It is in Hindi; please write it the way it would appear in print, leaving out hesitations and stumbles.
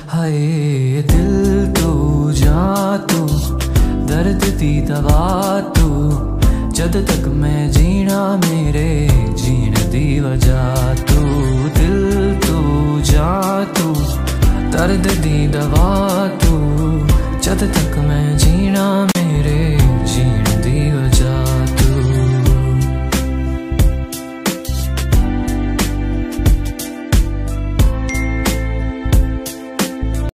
हाय दिल तू जा तू दर्द दी दवा तू जद तक मैं जीना मेरे जीण दी वजह तू दिल तू जा तू दर्द दी दवा तू जद तक मैं जीना मेरे जीण दी वजह।